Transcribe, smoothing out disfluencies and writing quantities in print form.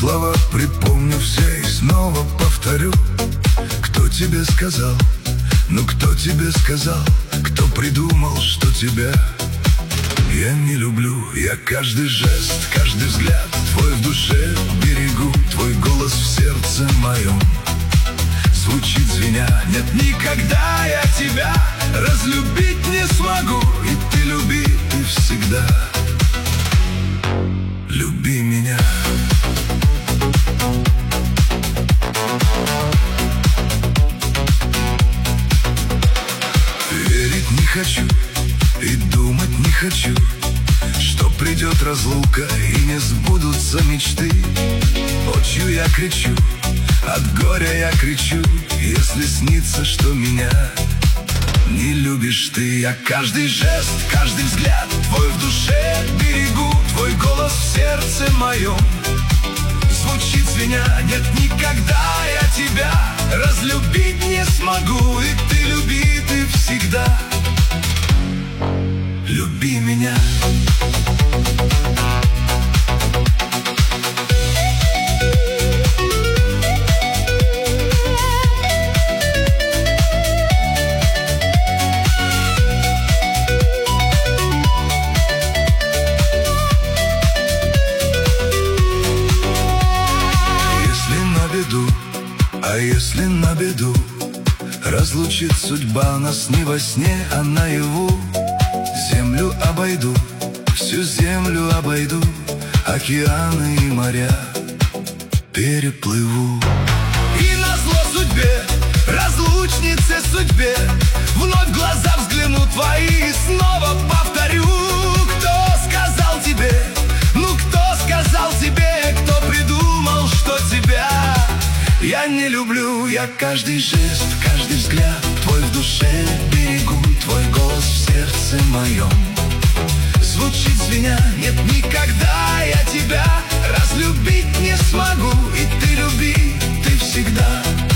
Слова припомню все и снова повторю. Кто тебе сказал, ну кто тебе сказал, кто придумал, что тебя я не люблю? Я каждый жест, каждый взгляд твой в душе берегу. Твой голос в сердце моем звучит звеня. Нет, никогда я тебя разлюбить не смогу. И ты люби, ты всегда люби меня. Верить не хочу и думать не хочу, что придет разлука и не сбудутся мечты. Ночью я кричу, от горя я кричу, если снится, что меня не любишь ты. Я каждый жест, каждый взгляд твой в душе берегу. Твой голос в сердце моем звучит звеня. Нет, никогда я тебя разлюбить не смогу. И ты люби, ты всегда люби меня. А если на беду разлучит судьба нас не во сне, а наяву, землю обойду, всю землю обойду, океаны и моря переплыву. И назло судьбе, разлучнице судьбе, вновь в глаза взгляну твои и снова повторю. Кто сказал тебе, ну кто сказал тебе, кто придумал, что тебя я не люблю? Я каждый жест, каждый взгляд твой в душе берегу. Твой голос в сердце моем звучит звеня. Нет, никогда я тебя разлюбить не смогу. И ты люби, ты всегда